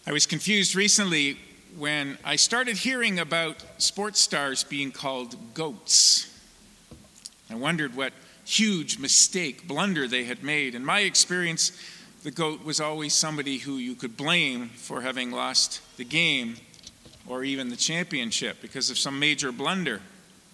I was confused recently when I started hearing about sports stars being called goats. I wondered what huge mistake, blunder they had made. In my experience, the goat was always somebody who you could blame for having lost the game or even the championship because of some major blunder.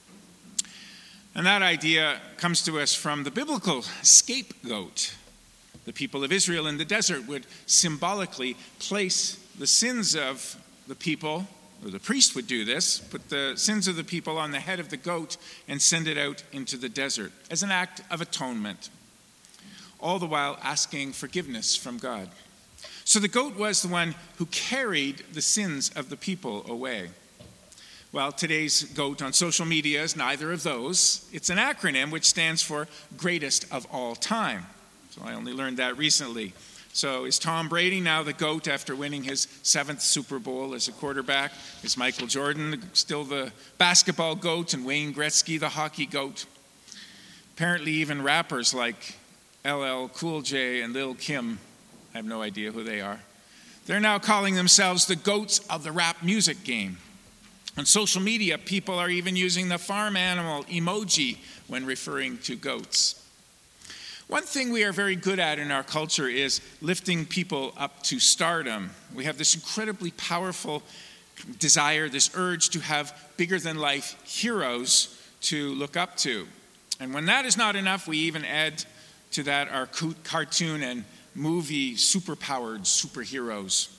And that idea comes to us from the biblical scapegoat. The people of Israel in the desert would symbolically place the sins of the people, or the priest would do this, put the sins of the people on the head of the goat and send it out into the desert as an act of atonement, all the while asking forgiveness from God. So the goat was the one who carried the sins of the people away. Well, today's goat on social media is neither of those. It's an acronym which stands for greatest of all time. So I only learned that recently. So is Tom Brady now the GOAT after winning his 7th Super Bowl as a quarterback? Is Michael Jordan still the basketball GOAT and Wayne Gretzky the hockey GOAT? Apparently even rappers like LL Cool J and Lil Kim, I have no idea who they are. They're now calling themselves the GOATs of the rap music game. On social media, people are even using the farm animal emoji when referring to goats. One thing we are very good at in our culture is lifting people up to stardom. We have this incredibly powerful desire, this urge to have bigger-than-life heroes to look up to. And when that is not enough, we even add to that our cartoon and movie superpowered superheroes.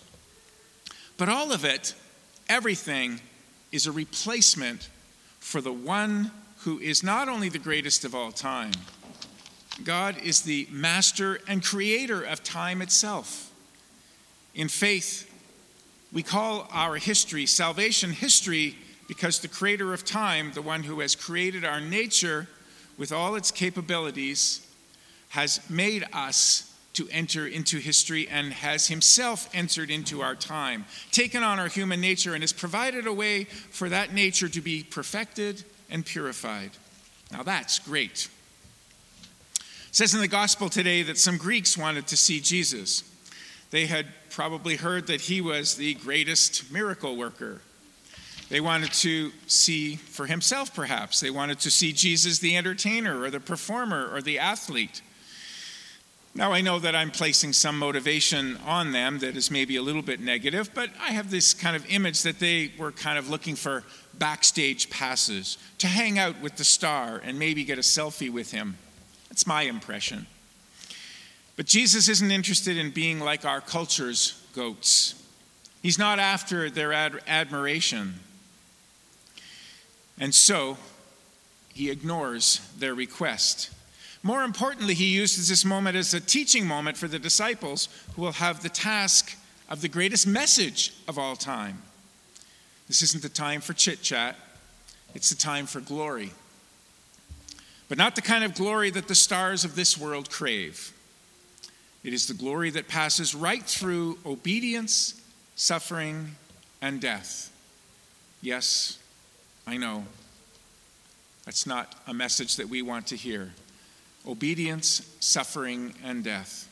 But all of it, everything, is a replacement for the one who is not only the greatest of all time. God is the master and creator of time itself. In faith, we call our history salvation history because the creator of time, the one who has created our nature with all its capabilities, has made us to enter into history and has himself entered into our time, taken on our human nature, and has provided a way for that nature to be perfected and purified. Now that's great. It says in the gospel today that some Greeks wanted to see Jesus. They had probably heard that he was the greatest miracle worker. They wanted to see for himself, perhaps. They wanted to see Jesus the entertainer or the performer or the athlete. Now, I know that I'm placing some motivation on them that is maybe a little bit negative, but I have this kind of image that they were kind of looking for backstage passes to hang out with the star and maybe get a selfie with him. That's my impression. But Jesus isn't interested in being like our culture's goats. He's not after their admiration. And so, he ignores their request. More importantly, he uses this moment as a teaching moment for the disciples who will have the task of the greatest message of all time. This isn't the time for chit-chat. It's the time for glory. But not the kind of glory that the stars of this world crave. It is the glory that passes right through obedience, suffering, and death. Yes, I know. That's not a message that we want to hear. Obedience, suffering, and death.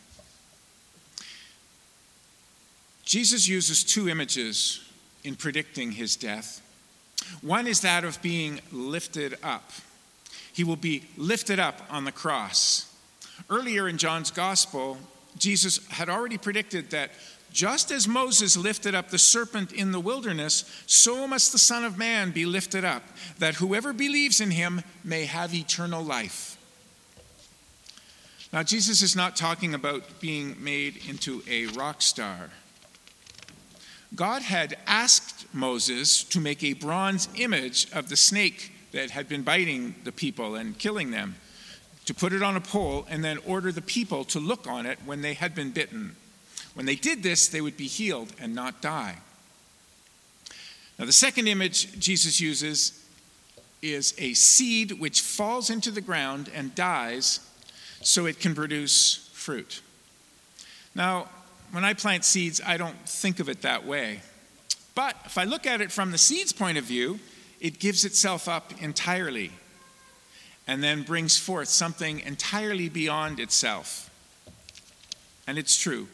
Jesus uses two images in predicting his death. One is that of being lifted up. He will be lifted up on the cross. Earlier in John's gospel, Jesus had already predicted that just as Moses lifted up the serpent in the wilderness, so must the Son of Man be lifted up, that whoever believes in him may have eternal life. Now, Jesus is not talking about being made into a rock star. God had asked Moses to make a bronze image of the snake that had been biting the people and killing them, to put it on a pole and then order the people to look on it when they had been bitten. When they did this, they would be healed and not die. Now, the second image Jesus uses is a seed which falls into the ground and dies so it can produce fruit. Now, when I plant seeds, I don't think of it that way. But if I look at it from the seed's point of view, it gives itself up entirely and then brings forth something entirely beyond itself. And it's true.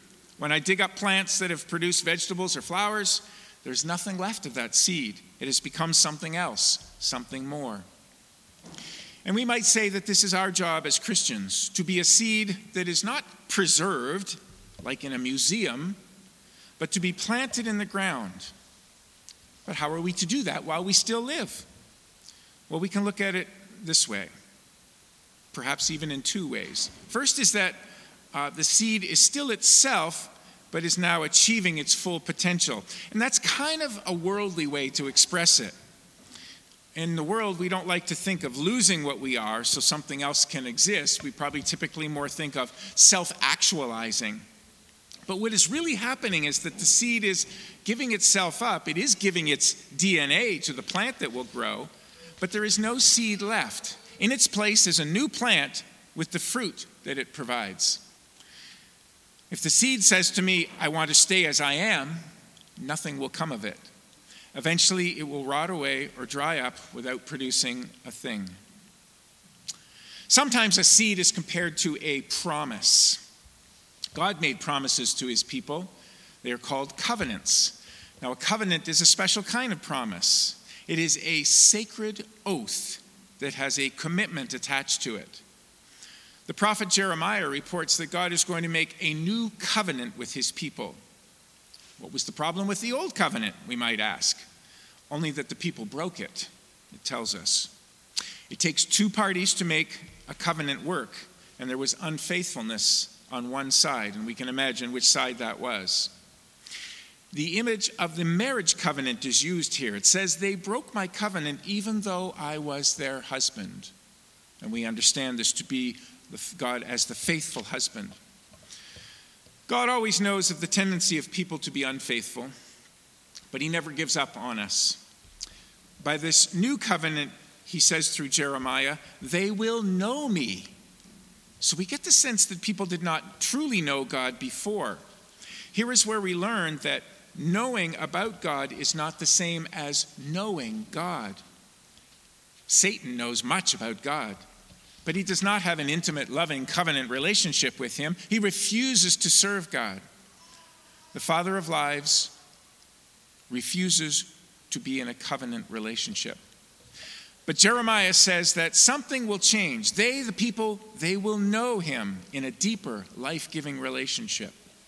When I dig up plants that have produced vegetables or flowers, there's nothing left of that seed. It has become something else, something more. And we might say that this is our job as Christians, to be a seed that is not preserved, like in a museum, but to be planted in the ground. But how are we to do that while we still live? Well, we can look at it this way, perhaps even in two ways. First is that the seed is still itself, but is now achieving its full potential. And that's kind of a worldly way to express it. In the world, we don't like to think of losing what we are so something else can exist. We probably typically more think of self-actualizing. But what is really happening is that the seed is giving itself up. It is giving its DNA to the plant that will grow, but there is no seed left. In its place is a new plant with the fruit that it provides. If the seed says to me, I want to stay as I am, nothing will come of it. Eventually, it will rot away or dry up without producing a thing. Sometimes a seed is compared to a promise. God made promises to his people. They are called covenants. Now, a covenant is a special kind of promise. It is a sacred oath that has a commitment attached to it. The prophet Jeremiah reports that God is going to make a new covenant with his people. What was the problem with the old covenant, we might ask? Only that the people broke it, it tells us. It takes two parties to make a covenant work, and there was unfaithfulness on one side, and we can imagine which side that was. The image of the marriage covenant is used here. It says, they broke my covenant even though I was their husband. And we understand this to be God as the faithful husband. God always knows of the tendency of people to be unfaithful, but he never gives up on us. By this new covenant, he says through Jeremiah, they will know me. So we get the sense that people did not truly know God before. Here is where we learn that knowing about God is not the same as knowing God. Satan knows much about God, but he does not have an intimate, loving, covenant relationship with him. He refuses to serve God. The Father of lies refuses to be in a covenant relationship. But Jeremiah says that something will change. They, the people, they will know him in a deeper, life-giving relationship.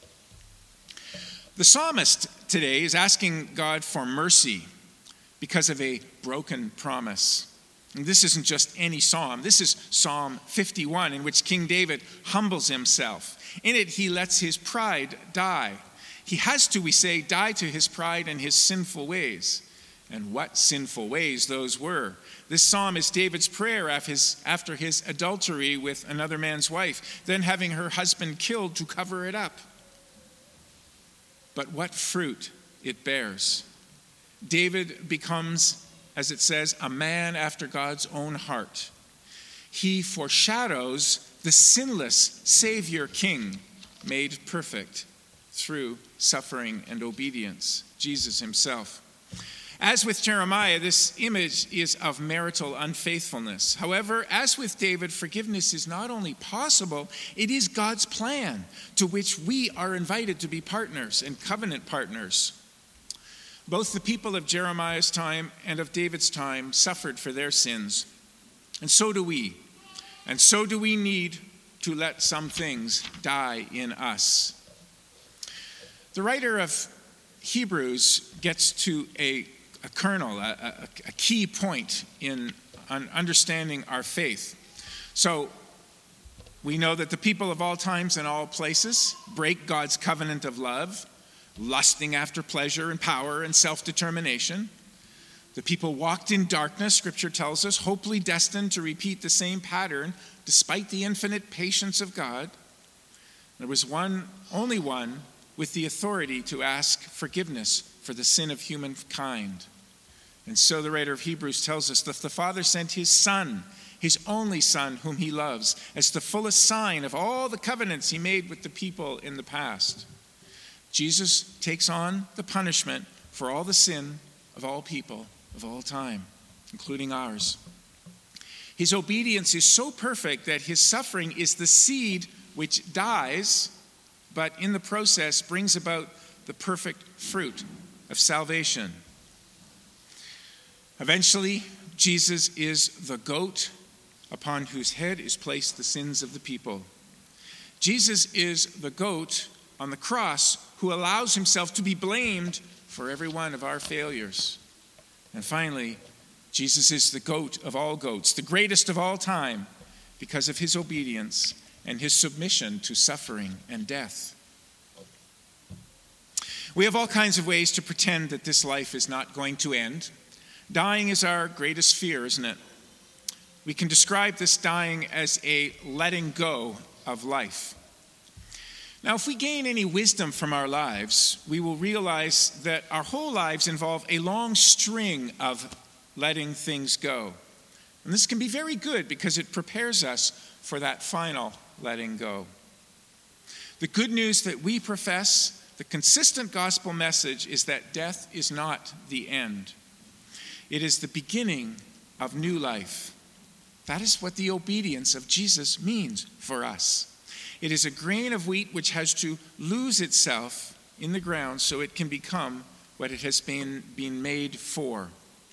The psalmist today is asking God for mercy because of a broken promise. And this isn't just any psalm. This is Psalm 51, in which King David humbles himself. In it, he lets his pride die. He has to, we say, die to his pride and his sinful ways. And what sinful ways those were. This psalm is David's prayer after his adultery with another man's wife, then having her husband killed to cover it up. But what fruit it bears. David becomes, as it says, a man after God's own heart. He foreshadows the sinless Savior King made perfect through suffering and obedience, Jesus himself. As with Jeremiah, this image is of marital unfaithfulness. However, as with David, forgiveness is not only possible, it is God's plan to which we are invited to be partners and covenant partners. Both the people of Jeremiah's time and of David's time suffered for their sins, and so do we. And so do we need to let some things die in us. The writer of Hebrews gets to a kernel, a key point in understanding our faith. So we know that the people of all times and all places break God's covenant of love, lusting after pleasure and power and self-determination. The people walked in darkness, Scripture tells us, hopefully destined to repeat the same pattern despite the infinite patience of God. There was only one with the authority to ask forgiveness for the sin of humankind. And so the writer of Hebrews tells us that the Father sent his Son, his only Son, whom he loves, as the fullest sign of all the covenants he made with the people in the past. Jesus takes on the punishment for all the sin of all people of all time, including ours. His obedience is so perfect that his suffering is the seed which dies, but in the process brings about the perfect fruit of salvation. Eventually, Jesus is the goat upon whose head is placed the sins of the people. Jesus is the goat on the cross who allows himself to be blamed for every one of our failures. And finally, Jesus is the goat of all goats, the greatest of all time, because of his obedience and his submission to suffering and death. We have all kinds of ways to pretend that this life is not going to end. Dying is our greatest fear, isn't it? We can describe this dying as a letting go of life. Now, if we gain any wisdom from our lives, we will realize that our whole lives involve a long string of letting things go. And this can be very good because it prepares us for that final letting go. The good news that we profess, the consistent gospel message, is that death is not the end. It is the beginning of new life. That is what the obedience of Jesus means for us. It is a grain of wheat which has to lose itself in the ground so it can become what it has been made for.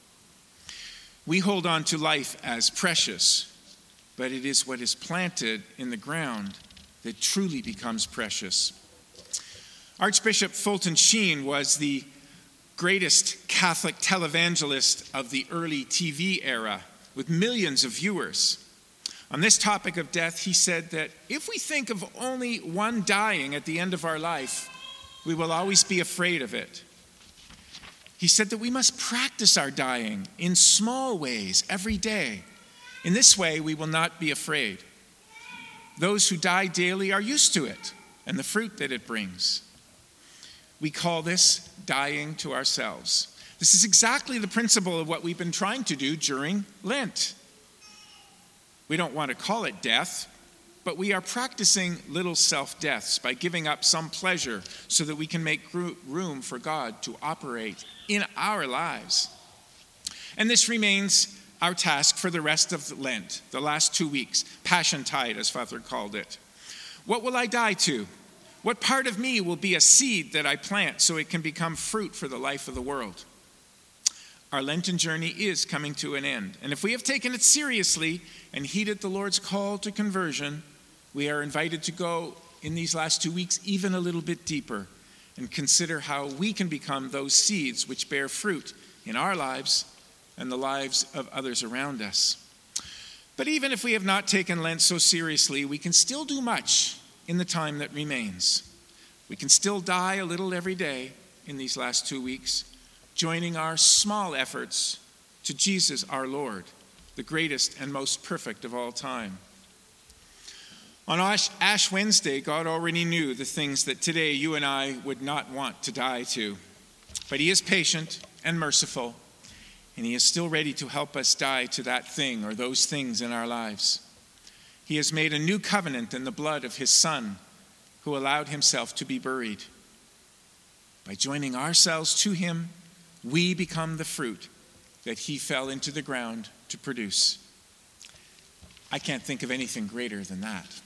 We hold on to life as precious, but it is what is planted in the ground that truly becomes precious. Archbishop Fulton Sheen was the greatest Catholic televangelist of the early TV era, with millions of viewers. On this topic of death, he said that if we think of only one dying at the end of our life, we will always be afraid of it. He said that we must practice our dying in small ways every day. In this way, we will not be afraid. Those who die daily are used to it and the fruit that it brings. We call this dying to ourselves. This is exactly the principle of what we've been trying to do during Lent. We don't want to call it death, but we are practicing little self-deaths by giving up some pleasure so that we can make room for God to operate in our lives. And this remains our task for the rest of Lent, the last 2 weeks, Passiontide, as Father called it. What will I die to? What part of me will be a seed that I plant so it can become fruit for the life of the world? Our Lenten journey is coming to an end. And if we have taken it seriously and heeded the Lord's call to conversion, we are invited to go in these last 2 weeks even a little bit deeper and consider how we can become those seeds which bear fruit in our lives and the lives of others around us. But even if we have not taken Lent so seriously, we can still do much in the time that remains. We can still die a little every day in these last 2 weeks, joining our small efforts to Jesus our Lord, the greatest and most perfect of all time. On Ash Wednesday, God already knew the things that today you and I would not want to die to. But he is patient and merciful, and he is still ready to help us die to that thing or those things in our lives. He has made a new covenant in the blood of his Son, who allowed himself to be buried. By joining ourselves to him, we become the fruit that he fell into the ground to produce. I can't think of anything greater than that.